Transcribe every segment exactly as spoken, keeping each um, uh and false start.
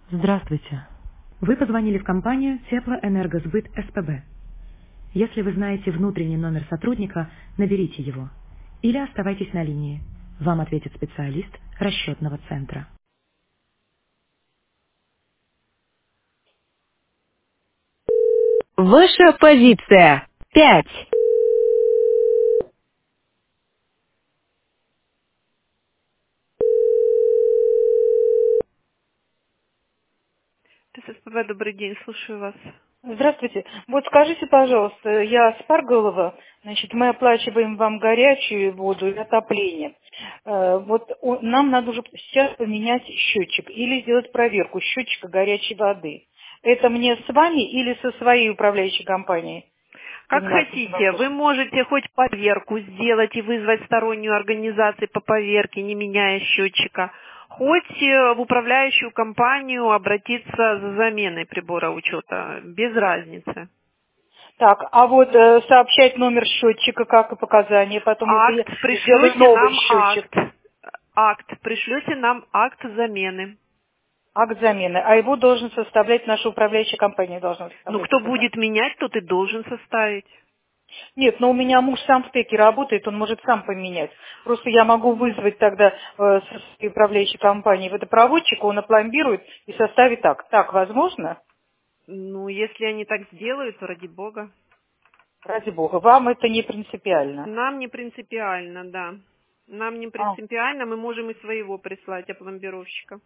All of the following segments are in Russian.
Здравствуйте. Вы позвонили в компанию Теплоэнергосбыт СПБ. Если вы знаете внутренний номер сотрудника, наберите его. Или оставайтесь на линии. Вам ответит специалист расчетного центра. Ваша позиция. Пять. ТССПБ, добрый день, слушаю вас. Здравствуйте. Вот скажите, пожалуйста, я Спарголова, значит, мы оплачиваем вам горячую воду и отопление. Э, Вот у- нам надо уже сейчас поменять счетчик или сделать проверку счетчика горячей воды. Это мне с вами или со своей управляющей компанией? Как заниматься этим хотите, вы вопросом? можете хоть поверку сделать и вызвать стороннюю организацию по поверке, не меняя счетчика, хоть э, в управляющую компанию обратиться за заменой прибора учета, без разницы. Так, а вот э, сообщать номер счетчика, как и показания, потом если Акт, я сделаю пришлете новый нам счетчик, акт. Акт, пришлете нам акт замены. акт замены, а его должен составлять наша управляющая компания, должна Ну, составлять кто это, да? будет менять, тот и должен составить. Нет, но у меня муж сам в ТЭКе работает, он может сам поменять. Просто я могу вызвать тогда э, со своей управляющей компании водопроводчика, он опломбирует и составит так. Так, возможно? Ну, если они так сделают, то ради бога. Ради бога. Вам это не принципиально. Нам не принципиально, да. Нам не А, принципиально, мы можем и своего прислать, опломбировщика.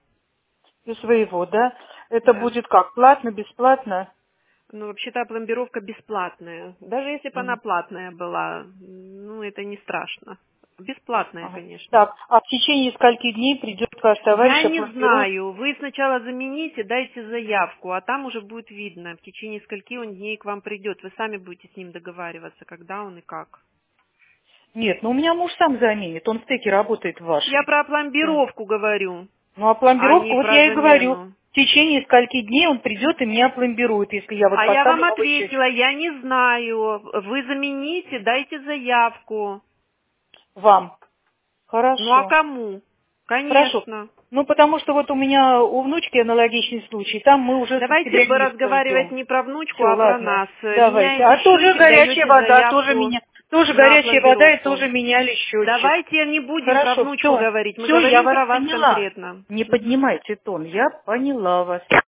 и своего, да? Это Да. будет как? Платно, бесплатно? Ну, вообще-то опломбировка бесплатная. Даже если бы она Мгм. платная была, ну, это не страшно. Бесплатная, Ага. конечно. Так, а в течение скольки дней придет ваш Я товарищ, не опломбирует? знаю. Вы сначала замените, дайте заявку, а там уже будет видно, в течение скольки он дней к вам придет. Вы сами будете с ним договариваться, когда он и как. Нет, ну у меня муж сам заменит, он в ТЭКе работает в Я вашем. про Да. опломбировку говорю, Ну, а а не пломбировку, вот про я и говорю, замену. в течение скольки дней он придет и меня опломбирует, если я вот А я вам поставлю новый счетчик. ответила, я не знаю. Вы замените, дайте заявку. Вам. Ну а Хорошо. кому? Хорошо. Конечно. Ну, потому что вот у меня у внучки аналогичный случай, там мы уже с Давайте октября бы месяца разговаривать ждем. не про внучку, Все, а про ладно. нас. Давайте. Меняете А тоже счетчик, горячая даете вода, тоже заявку меня, тоже на горячая вода и опломбировку. тоже меняли счетчик. Давайте не будем про Хорошо, внучку все. говорить, мы Все, я говорим вас про вас поняла. конкретно. Не Мгм. поднимайте тон, я поняла вас.